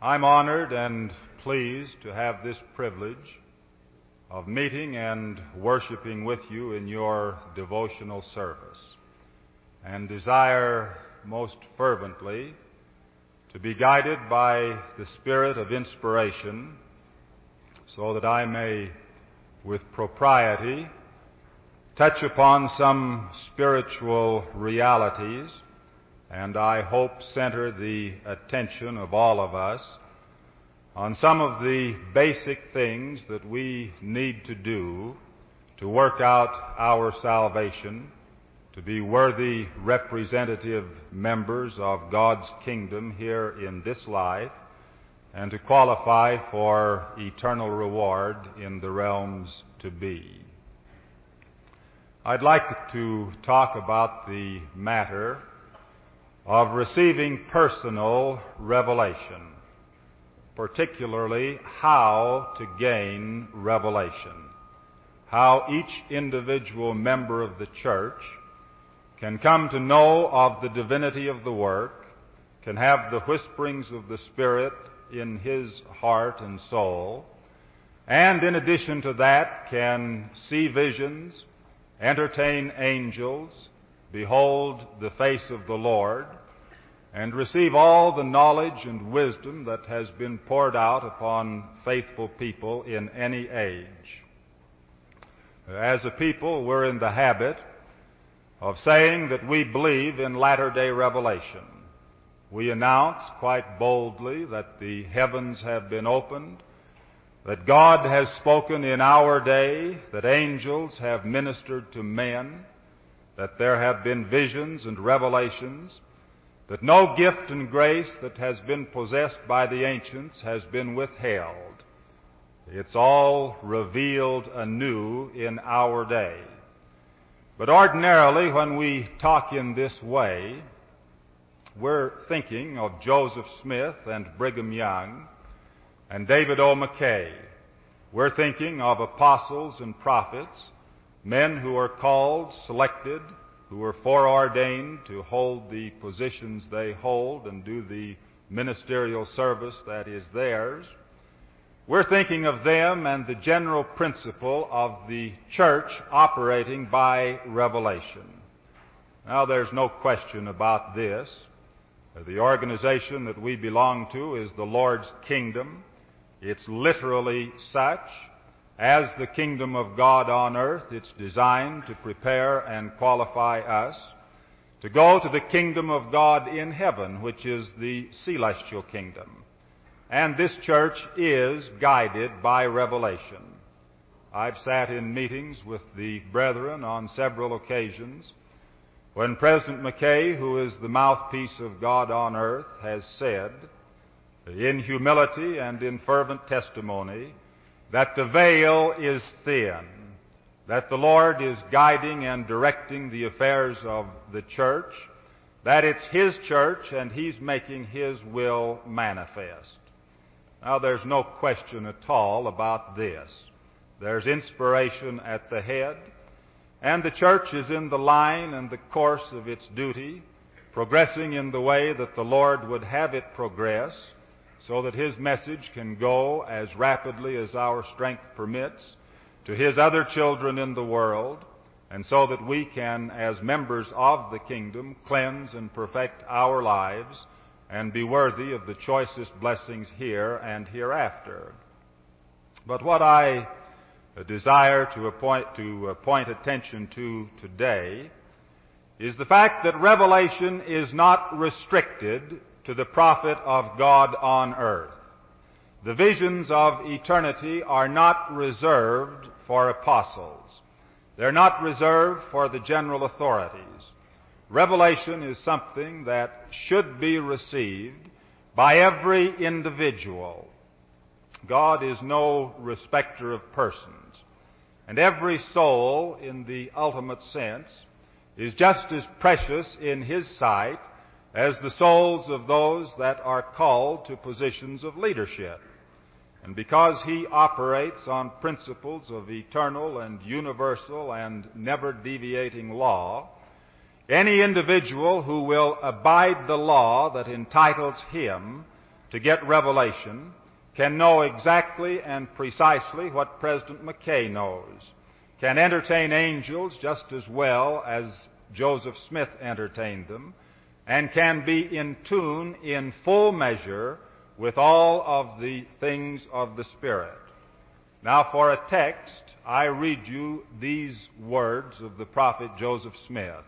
I'm honored and pleased to have this privilege of meeting and worshiping with you in your devotional service, and desire most fervently to be guided by the spirit of inspiration so that I may, with propriety, touch upon some spiritual realities and I hope center the attention of all of us on some of the basic things that we need to do to work out our salvation, to be worthy representative members of God's kingdom here in this life, and to qualify for eternal reward in the realms to be. I'd like to talk about the matter of receiving personal revelation, particularly how to gain revelation, how each individual member of the church can come to know of the divinity of the work, can have the whisperings of the Spirit in his heart and soul, and in addition to that can see visions, entertain angels, behold the face of the Lord, and receive all the knowledge and wisdom that has been poured out upon faithful people in any age. As a people, we're in the habit of saying that we believe in latter-day revelation. We announce quite boldly that the heavens have been opened, that God has spoken in our day, that angels have ministered to men, that there have been visions and revelations, that no gift and grace that has been possessed by the ancients has been withheld. It's all revealed anew in our day. But ordinarily, when we talk in this way, we're thinking of Joseph Smith and Brigham Young and David O. McKay. We're thinking of apostles and prophets, men who are called, selected, who are foreordained to hold the positions they hold and do the ministerial service that is theirs. We're thinking of them and the general principle of the church operating by revelation. Now, there's no question about this. The organization that we belong to is the Lord's kingdom. It's literally such. As the kingdom of God on earth, it's designed to prepare and qualify us to go to the kingdom of God in heaven, which is the celestial kingdom. And this church is guided by revelation. I've sat in meetings with the brethren on several occasions when President McKay, who is the mouthpiece of God on earth, has said, in humility and in fervent testimony, that the veil is thin, that the Lord is guiding and directing the affairs of the church, that it's His church and He's making His will manifest. Now, there's no question at all about this. There's inspiration at the head, and the church is in the line and the course of its duty, progressing in the way that the Lord would have it progress, so that His message can go as rapidly as our strength permits to His other children in the world, and so that we can, as members of the kingdom, cleanse and perfect our lives and be worthy of the choicest blessings here and hereafter. But what I desire to point attention to today is the fact that revelation is not restricted to the prophet of God on earth. The visions of eternity are not reserved for apostles. They're not reserved for the general authorities. Revelation is something that should be received by every individual. God is no respecter of persons, and every soul, in the ultimate sense, is just as precious in His sight as the souls of those that are called to positions of leadership. And because He operates on principles of eternal and universal and never-deviating law, any individual who will abide the law that entitles him to get revelation can know exactly and precisely what President McKay knows, can entertain angels just as well as Joseph Smith entertained them, and can be in tune in full measure with all of the things of the Spirit. Now, for a text, I read you these words of the prophet Joseph Smith.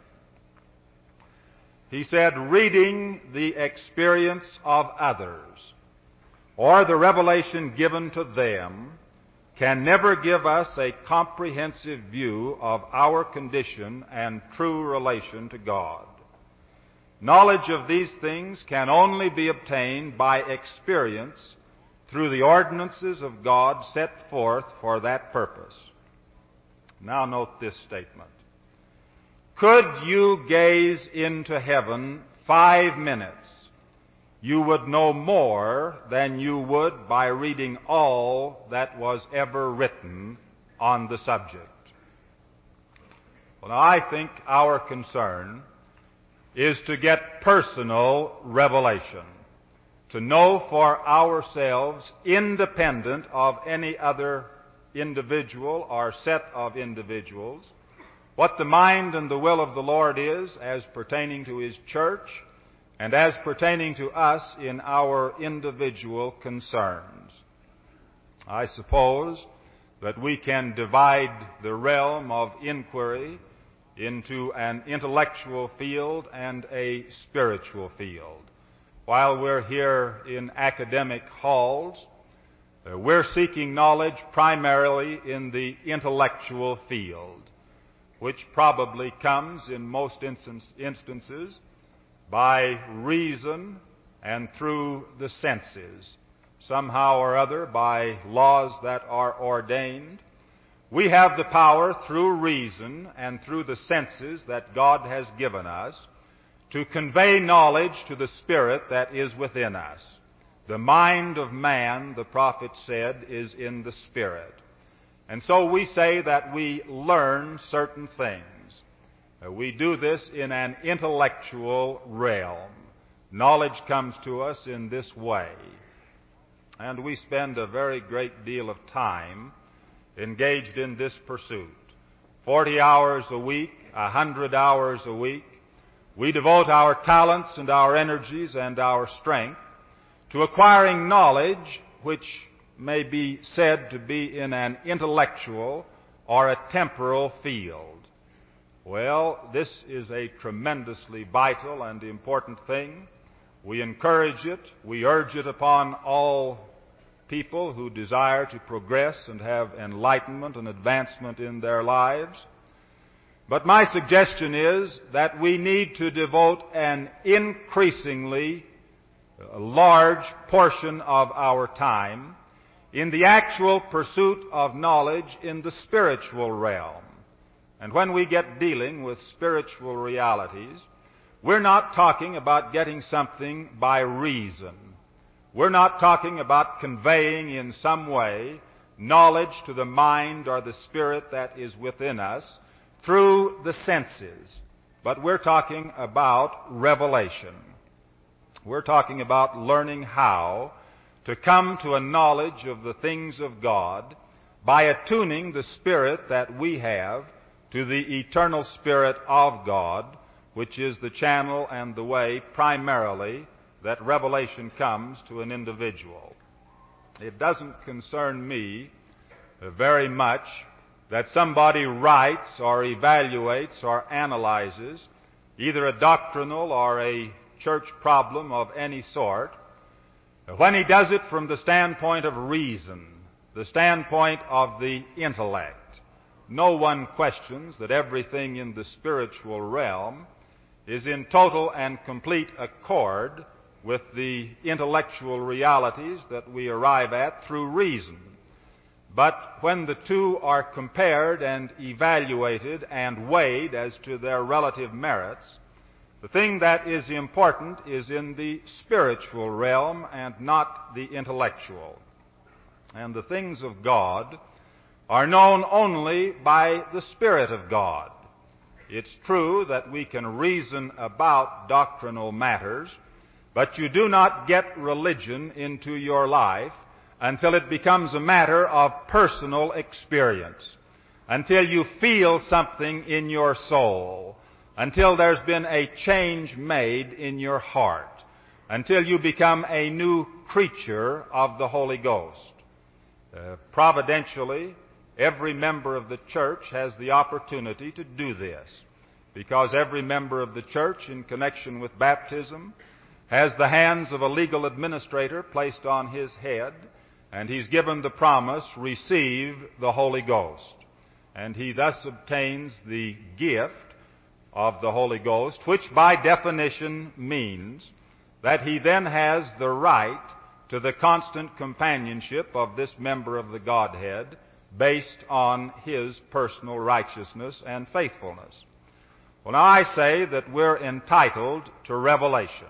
He said, "Reading the experience of others, or the revelation given to them, can never give us a comprehensive view of our condition and true relation to God. Knowledge of these things can only be obtained by experience through the ordinances of God set forth for that purpose." Now note this statement. Could you gaze into heaven 5 minutes, you would know more than you would by reading all that was ever written on the subject. Well, now I think our concern is to get personal revelation, to know for ourselves, independent of any other individual or set of individuals, what the mind and the will of the Lord is as pertaining to His church and as pertaining to us in our individual concerns. I suppose that we can divide the realm of inquiry into an intellectual field and a spiritual field. While we're here in academic halls, we're seeking knowledge primarily in the intellectual field, which probably comes in most instances by reason and through the senses, somehow or other by laws that are ordained. We have the power through reason and through the senses that God has given us to convey knowledge to the Spirit that is within us. The mind of man, the prophet said, is in the Spirit. And so we say that we learn certain things. We do this in an intellectual realm. Knowledge comes to us in this way. And we spend a very great deal of time engaged in this pursuit. 40 hours a week, 100 hours a week. We devote our talents and our energies and our strength to acquiring knowledge which may be said to be in an intellectual or a temporal field. Well, this is a tremendously vital and important thing. We encourage it. We urge it upon all people who desire to progress and have enlightenment and advancement in their lives. But my suggestion is that we need to devote an increasingly large portion of our time in the actual pursuit of knowledge in the spiritual realm. And when we get dealing with spiritual realities, we're not talking about getting something by reason. We're not talking about conveying in some way knowledge to the mind or the spirit that is within us through the senses. But we're talking about revelation. We're talking about learning how to come to a knowledge of the things of God by attuning the spirit that we have to the eternal Spirit of God, which is the channel and the way primarily that revelation comes to an individual. It doesn't concern me very much that somebody writes or evaluates or analyzes either a doctrinal or a church problem of any sort when he does it from the standpoint of reason, the standpoint of the intellect. No one questions that everything in the spiritual realm is in total and complete accord with the intellectual realities that we arrive at through reason. But when the two are compared and evaluated and weighed as to their relative merits, the thing that is important is in the spiritual realm and not the intellectual. And the things of God are known only by the Spirit of God. It's true that we can reason about doctrinal matters, But you do not get religion into your life until it becomes a matter of personal experience, until you feel something in your soul, until there's been a change made in your heart, until you become a new creature of the Holy Ghost. Providentially, every member of the church has the opportunity to do this, because every member of the church, in connection with baptism, has the hands of a legal administrator placed on his head, and he's given the promise, receive the Holy Ghost. And he thus obtains the gift of the Holy Ghost, which by definition means that he then has the right to the constant companionship of this member of the Godhead based on his personal righteousness and faithfulness. Well, now I say that we're entitled to revelation.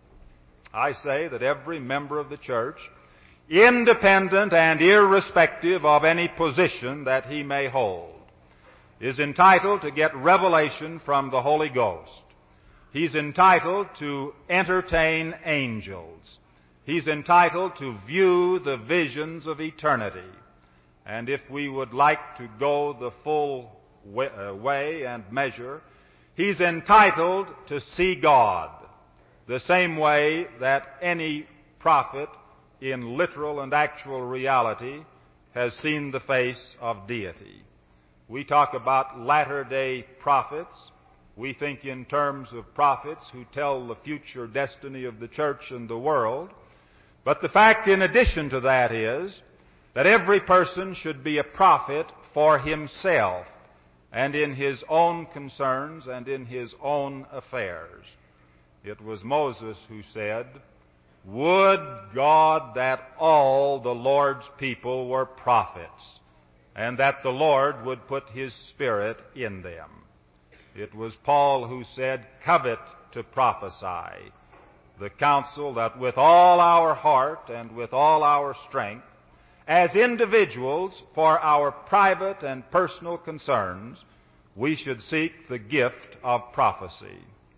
I say that every member of the church, independent and irrespective of any position that he may hold, is entitled to get revelation from the Holy Ghost. He's entitled to entertain angels. He's entitled to view the visions of eternity. And if we would like to go the full way and measure, he's entitled to see God the same way that any prophet in literal and actual reality has seen the face of deity. We talk about latter-day prophets. We think in terms of prophets who tell the future destiny of the church and the world. But the fact in addition to that is that every person should be a prophet for himself and in his own concerns and in his own affairs. It was Moses who said, "Would God that all the Lord's people were prophets, and that the Lord would put His Spirit in them." It was Paul who said, "Covet to prophesy," the counsel that with all our heart and with all our strength, as individuals for our private and personal concerns, we should seek the gift of prophecy.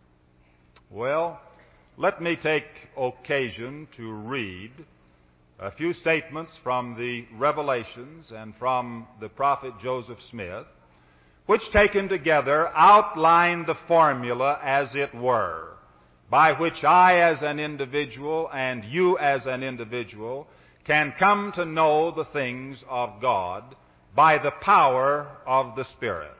Well, let me take occasion to read a few statements from the Revelations and from the prophet Joseph Smith, which taken together outline the formula, as it were, by which I as an individual and you as an individual can come to know the things of God by the power of the Spirit.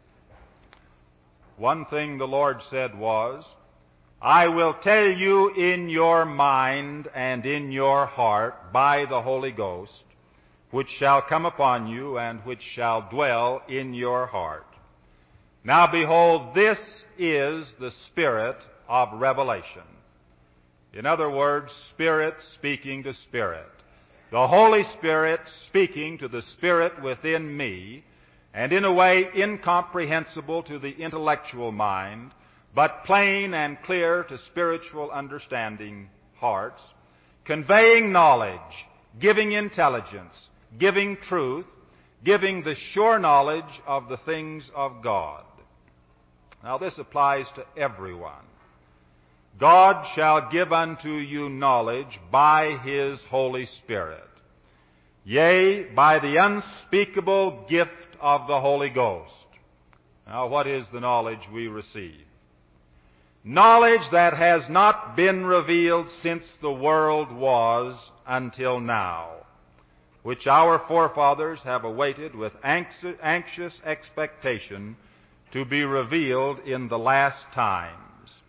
One thing the Lord said was, "I will tell you in your mind and in your heart by the Holy Ghost, which shall come upon you and which shall dwell in your heart. Now behold, this is the spirit of revelation." In other words, spirit speaking to spirit. The Holy Spirit speaking to the spirit within me, and in a way incomprehensible to the intellectual mind, but plain and clear to spiritual understanding hearts, conveying knowledge, giving intelligence, giving truth, giving the sure knowledge of the things of God. Now this applies to everyone. God shall give unto you knowledge by His Holy Spirit, yea, by the unspeakable gift of the Holy Ghost. Now what is the knowledge we receive? Knowledge that has not been revealed since the world was until now, which our forefathers have awaited with anxious expectation to be revealed in the last times.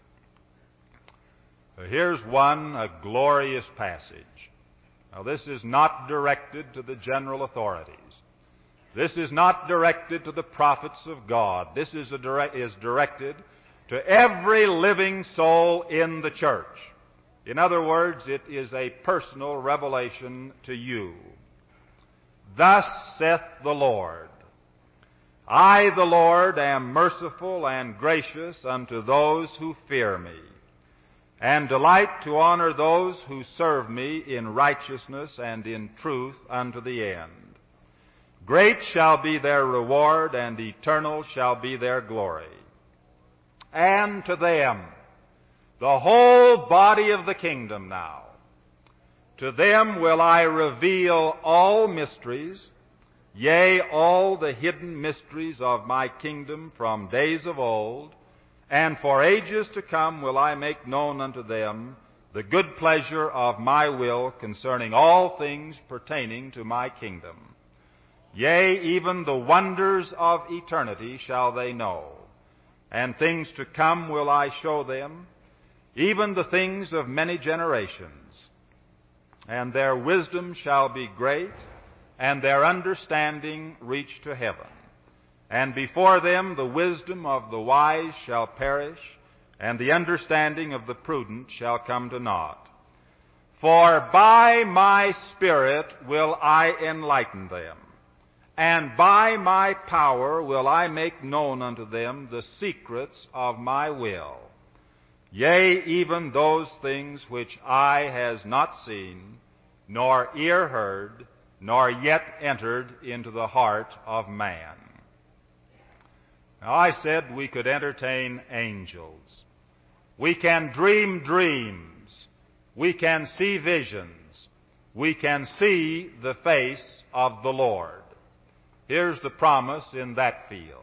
Here's one, a glorious passage. Now this is not directed to the general authorities. This is not directed to the prophets of God. This is directed to every living soul in the church. In other words, it is a personal revelation to you. "Thus saith the Lord, I, the Lord, am merciful and gracious unto those who fear me, and delight to honor those who serve me in righteousness and in truth unto the end. Great shall be their reward, and eternal shall be their glory. And to them the whole whole body of the kingdom now. To them will I reveal all mysteries, yea, all the hidden mysteries of my kingdom from days of old, and for ages to come will I make known unto them the good pleasure of my will concerning all things pertaining to my kingdom. Yea, even the wonders of eternity shall they know, and things to come will I show them, even the things of many generations. And their wisdom shall be great, and their understanding reach to heaven. And before them the wisdom of the wise shall perish, and the understanding of the prudent shall come to naught. For by my Spirit will I enlighten them, and by my power will I make known unto them the secrets of my will. Yea, even those things which eye has not seen, nor ear heard, nor yet entered into the heart of man. Now, I said we could entertain angels. We can dream dreams. We can see visions. We can see the face of the Lord. Here's the promise in that field.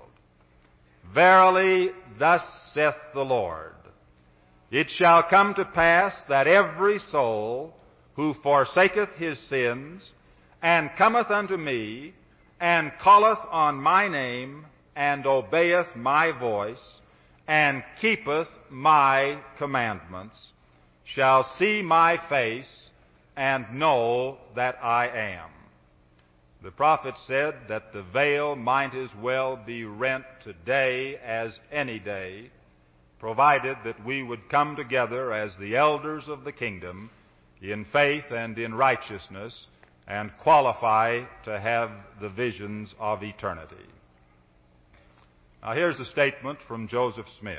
Verily, thus saith the Lord, it shall come to pass that every soul who forsaketh his sins, and cometh unto me, and calleth on my name, and obeyeth my voice, and keepeth my commandments, shall see my face, and know that I am. The prophet said that the veil might as well be rent today as any day, provided that we would come together as the elders of the kingdom in faith and in righteousness and qualify to have the visions of eternity. Now here's a statement from Joseph Smith.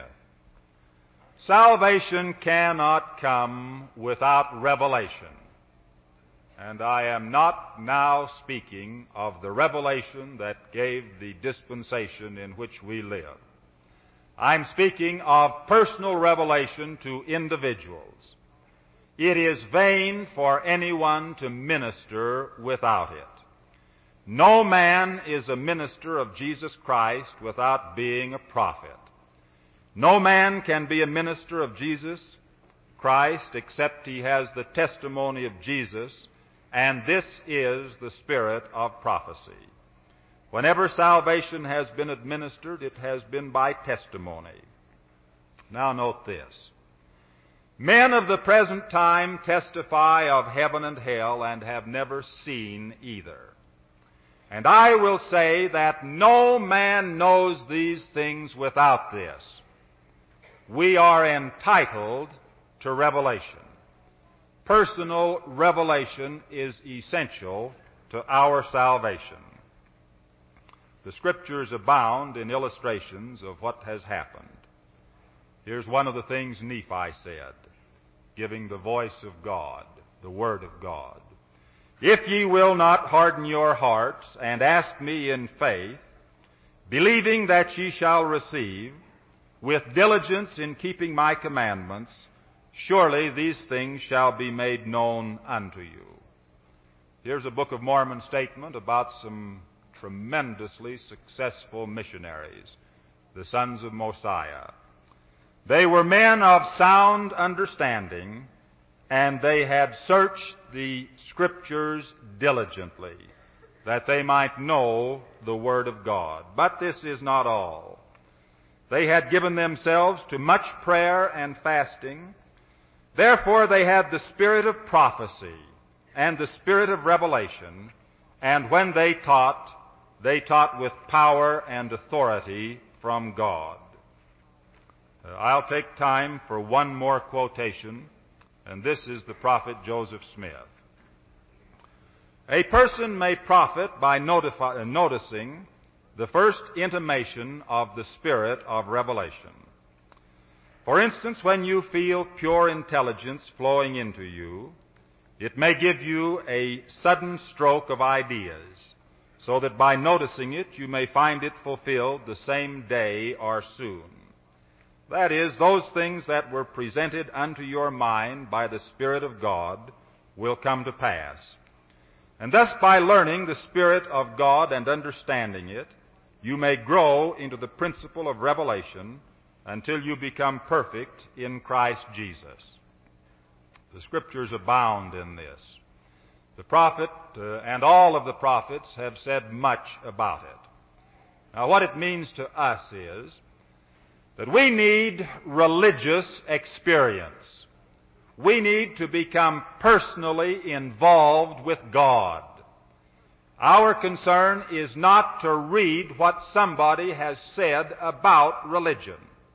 Salvation cannot come without revelation. And I am not now speaking of the revelation that gave the dispensation in which we live. I'm speaking of personal revelation to individuals. It is vain for anyone to minister without it. No man is a minister of Jesus Christ without being a prophet. No man can be a minister of Jesus Christ except he has the testimony of Jesus, and this is the spirit of prophecy. Whenever salvation has been administered, it has been by testimony. Now note this. Men of the present time testify of heaven and hell and have never seen either. And I will say that no man knows these things without this. We are entitled to revelation. Personal revelation is essential to our salvation. The Scriptures abound in illustrations of what has happened. Here's one of the things Nephi said, giving the voice of God, the Word of God. If ye will not harden your hearts, and ask me in faith, believing that ye shall receive, with diligence in keeping my commandments, surely these things shall be made known unto you. Here's a Book of Mormon statement about some tremendously successful missionaries, the sons of Mosiah. They were men of sound understanding, and they had searched the Scriptures diligently, that they might know the Word of God. But this is not all. They had given themselves to much prayer and fasting. Therefore they had the spirit of prophecy and the spirit of revelation, and when they taught with power and authority from God. I'll take time for one more quotation, and this is the prophet Joseph Smith. A person may profit by noticing the first intimation of the spirit of revelation. For instance, when you feel pure intelligence flowing into you, it may give you a sudden stroke of ideas, so that by noticing it, you may find it fulfilled the same day or soon. That is, those things that were presented unto your mind by the Spirit of God will come to pass. And thus, by learning the Spirit of God and understanding it, you may grow into the principle of revelation until you become perfect in Christ Jesus. The Scriptures abound in this. The prophet and all of the prophets have said much about it. Now, what it means to us is that we need religious experience. We need to become personally involved with God. Our concern is not to read what somebody has said about religion.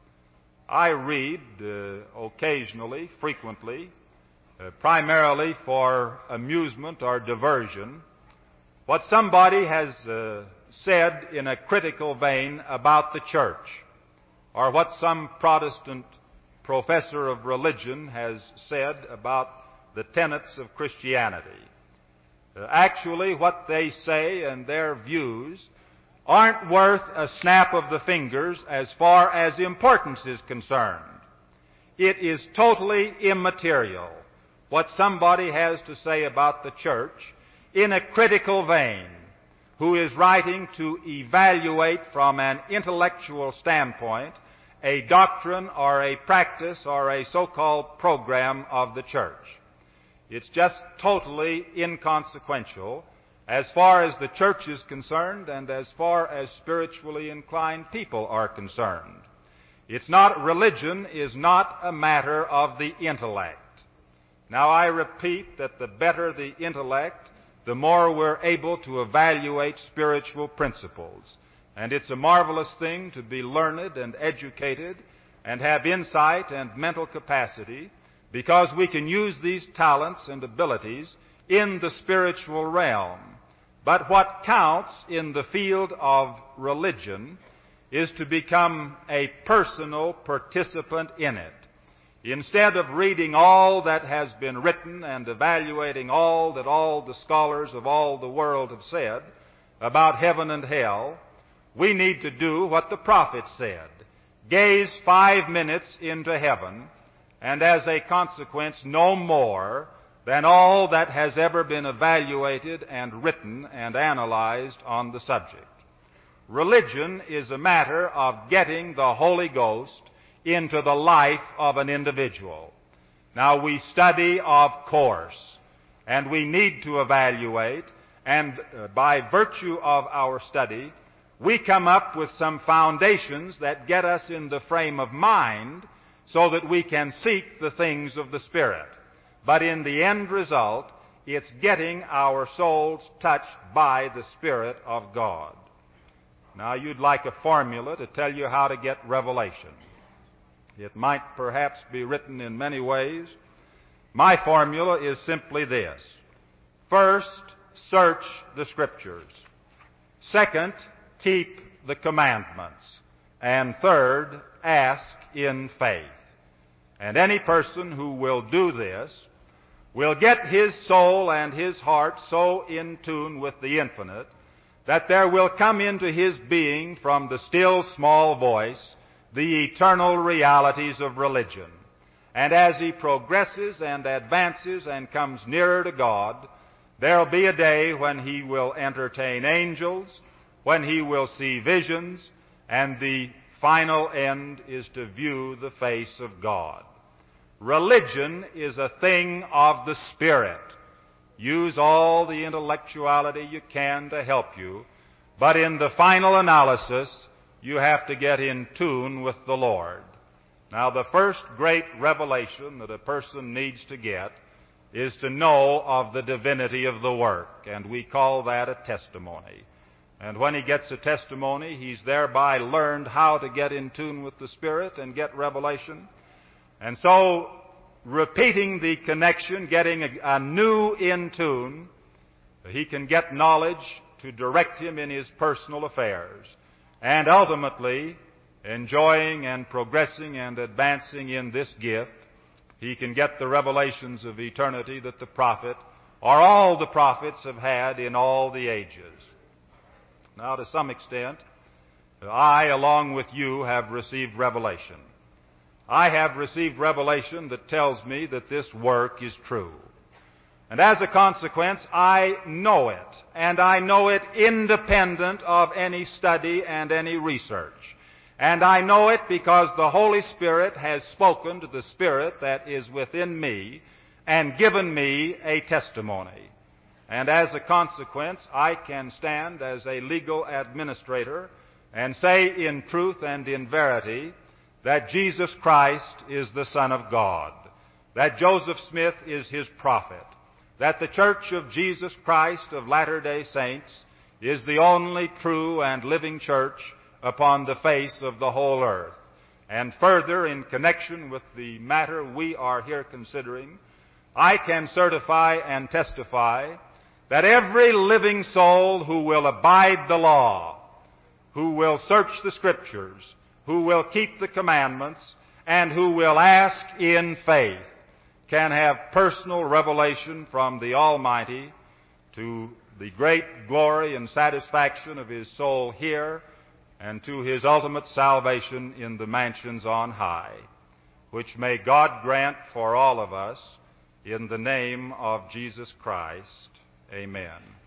I read occasionally, frequently, primarily for amusement or diversion, what somebody has said in a critical vein about the church, or what some Protestant professor of religion has said about the tenets of Christianity. Actually, what they say and their views aren't worth a snap of the fingers as far as importance is concerned. It is totally immaterial what somebody has to say about the church in a critical vein, who is writing to evaluate from an intellectual standpoint a doctrine or a practice or a so-called program of the church. It's just totally inconsequential as far as the church is concerned and as far as spiritually inclined people are concerned. Religion is not a matter of the intellect. Now, I repeat that the better the intellect, the more we're able to evaluate spiritual principles. And it's a marvelous thing to be learned and educated and have insight and mental capacity, because we can use these talents and abilities in the spiritual realm. But what counts in the field of religion is to become a personal participant in it. Instead of reading all that has been written and evaluating all that all the scholars of all the world have said about heaven and hell, we need to do what the prophet said: gaze 5 minutes into heaven, and as a consequence, no more than all that has ever been evaluated and written and analyzed on the subject. Religion is a matter of getting the Holy Ghost into the life of an individual. Now, we study, of course, and we need to evaluate, and by virtue of our study, we come up with some foundations that get us in the frame of mind so that we can seek the things of the Spirit. But in the end result, it's getting our souls touched by the Spirit of God. Now, you'd like a formula to tell you how to get revelation. It might perhaps be written in many ways. My formula is simply this: first, search the Scriptures. Second, keep the commandments. And third, ask in faith. And any person who will do this will get his soul and his heart so in tune with the infinite that there will come into his being from the still small voice the eternal realities of religion. And as he progresses and advances and comes nearer to God, there'll be a day when he will entertain angels, when he will see visions, and the final end is to view the face of God. Religion is a thing of the Spirit. Use all the intellectuality you can to help you, but in the final analysis, you have to get in tune with the Lord. Now, the first great revelation that a person needs to get is to know of the divinity of the work, and we call that a testimony. And when he gets a testimony, he's thereby learned how to get in tune with the Spirit and get revelation. And so, repeating the connection, getting a new in tune, he can get knowledge to direct him in his personal affairs. And ultimately, enjoying and progressing and advancing in this gift, he can get the revelations of eternity that the prophet, or all the prophets, have had in all the ages. Now, to some extent, I, along with you, have received revelation. I have received revelation that tells me that this work is true. And as a consequence, I know it, and I know it independent of any study and any research. And I know it because the Holy Spirit has spoken to the Spirit that is within me and given me a testimony. And as a consequence, I can stand as a legal administrator and say in truth and in verity that Jesus Christ is the Son of God, that Joseph Smith is His prophet, that the Church of Jesus Christ of Latter-day Saints is the only true and living church upon the face of the whole earth. And further, in connection with the matter we are here considering, I can certify and testify that every living soul who will abide the law, who will search the Scriptures, who will keep the commandments, and who will ask in faith, can have personal revelation from the Almighty to the great glory and satisfaction of his soul here and to his ultimate salvation in the mansions on high, which may God grant for all of us in the name of Jesus Christ. Amen.